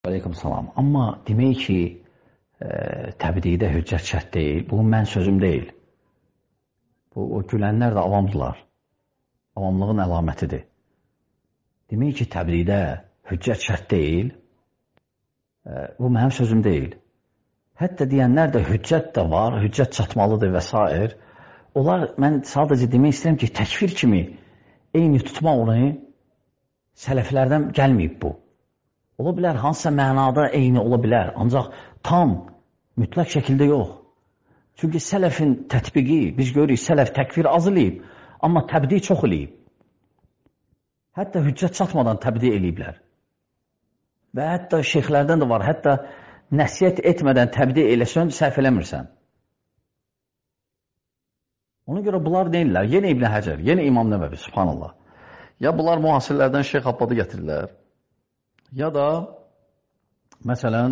Aleyküm salam. Amma demək ki, təbdidə hüccət şərt deyil. Bu, mən sözüm deyil. Bu, o gülənlər də avamdılar. Avamlığın əlamətidir. Demək ki, təbdidə hüccət şərt deyil. Bu, mənim sözüm deyil. Hətta deyənlər də hüccət də var, hüccət çatmalıdır və s. Onlar, mən sadəcə demək istəyirəm ki, təkfir kimi eyni tutma onu sələflərdən gəlməyib bu. Ola bilər, hansısa mənada eyni ola bilər, ancaq tam, mütləq şəkildə yox. Çünki sələfin tətbiqi, biz görürük, sələf təkfir az eləyib, amma təbdi çox eləyib. Hətta hüccət çatmadan təbdi eləyiblər. Və hətta şeyxlərdən də var, hətta nəsiyyət etmədən təbdi eləsən, səhv eləmirsən. Ona görə bunlar deyirlər, yenə İbn Həcər, yenə İmam Nəvəvi, subhanallah. Ya bunlar müasirlərdən Şeyx Abbadı gətirirlər, ya da məsələn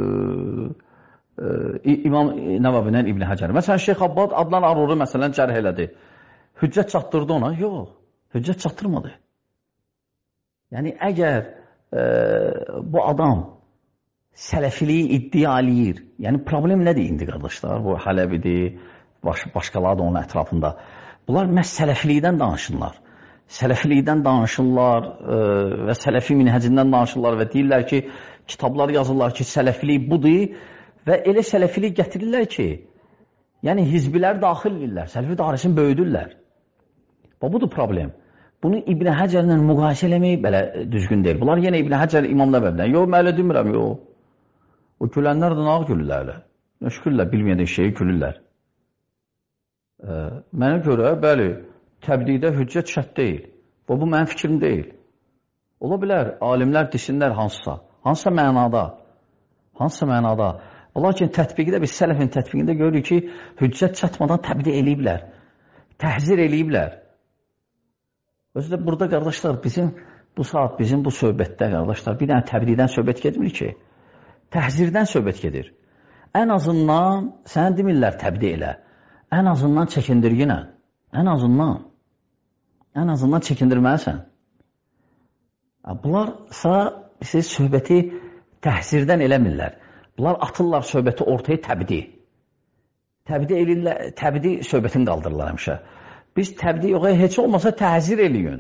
İmam Nəvəvindən İbn Həcər. Məsələn, Şeyx Abbad Adnan Aruri məsələn cərh elədi. Hüccət çatdırdı ona? Yox, hüccət çatdırmadı. Yəni, əgər bu adam sələfiliyi iddia eləyir, yəni problem nədir indi qardaşlar? Bu Hələbidir, başqaları da onun ətrafında. Bunlar məhz sələfilikdən danışırlar. Sələfilikdən danışırlar və sələfi minhəcindən danışırlar və deyirlər ki, kitablar yazırlar ki, sələfilik budur və elə sələfilik gətirirlər ki, yəni hizbilər daxil edirlər, sələfi dairəsini böyüdürlər. Və budur problem. Bunu İbn Həcərlə müqayisə eləmək belə düzgün deyil. Bunlar yenə İbn Həcər İmam Nəvəvidən. Yox, mən elə demirəm, yox. O gülənlər də nə gülürlər elə? Şükürlər, bilməyədən şeyi gülürlər. Mənə görə, bəli, təbdidə hüccət şərt deyil. Bu mənim fikrim deyil. Ola bilər, alimlər desinlər hansısa mənada. Hansısa mənada. Lakin tətbiqdə, biz sələfin tətbiqində görürük ki, hüccət çatmadan təbdi eləyiblər. Təhzir eləyiblər. Özü də burada, qardaşlar, bu saat, bizim bu söhbətdə, qardaşlar, bir dənə təbdidən söhbət gedmir ki, təhzirdən söhbət gedir. Ən azından, sənə demirlər təbdi elə. Ən azından çəkindirginə. Ən azından çəkindirməlisən. Bunlarsa siz söhbəti təhzirdən eləmirlər. Bunlar atırlar söhbəti ortaya təbdi. Təbdi söhbətini qaldırırlar həmişə. Biz təbdi yox, heç olmasa təhzir eləyin.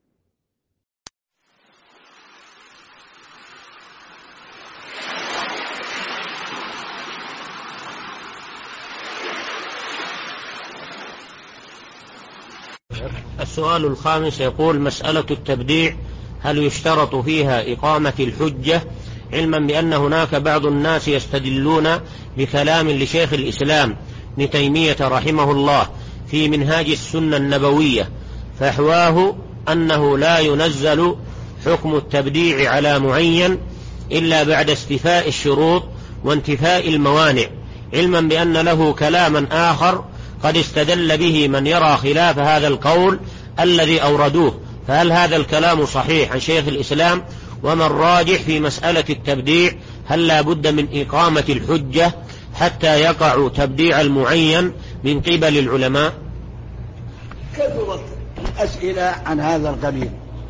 السؤال الخامس يقول: مسألة التبديع هل يشترط فيها إقامة الحجة، علما بأن هناك بعض الناس يستدلون بكلام لشيخ الإسلام ابن تيمية رحمه الله في منهاج السنة النبوية، فحواه أنه لا ينزل حكم التبديع على معين إلا بعد استيفاء الشروط وانتفاء الموانع، علما بأن له كلاما آخر قد استدل به من يرى خلاف هذا القول الذي أوردوه، فهل هذا الكلام صحيح عن شيخ الإسلام؟ وما الراجح في مسألة التبديع؟ هل لا بد من إقامة الحجة حتى يقع تبديع المعين من قبل العلماء؟ كثرت الأسئلة عن هذا القبيل.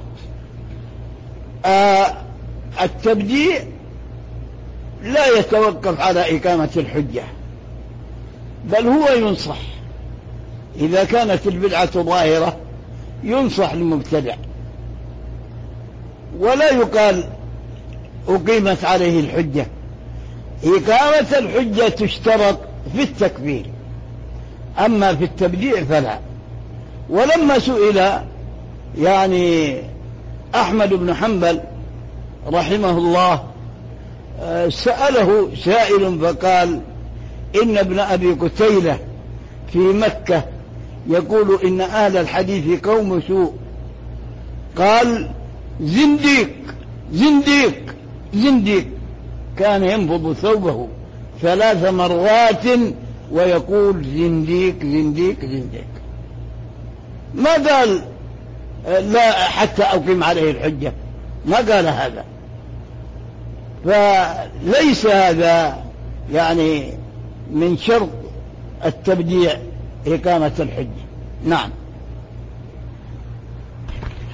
التبديع لا يتوقف على إقامة الحجة، بل هو ينصح. إذا كانت البدعة ظاهرة ينصح للمبتدع، ولا يقال أقيمت عليه الحجة. إقامة الحجة تشترط في التكبير، أما في التبديع فلا. ولما سئل يعني أحمد بن حنبل رحمه الله، سأله سائل فقال: إن ابن أبي قتيلة في مكة يقول إن أهل الحديث قوم سوء. قال: زنديق زنديق زنديق. كان ينفض ثوبه 3 مرات ويقول: زنديق زنديق زنديق. ما قال لا حتى أقيم عليه الحجة، ما قال هذا. فليس هذا يعني من شرط التبديع إقامة الحجة. نعم.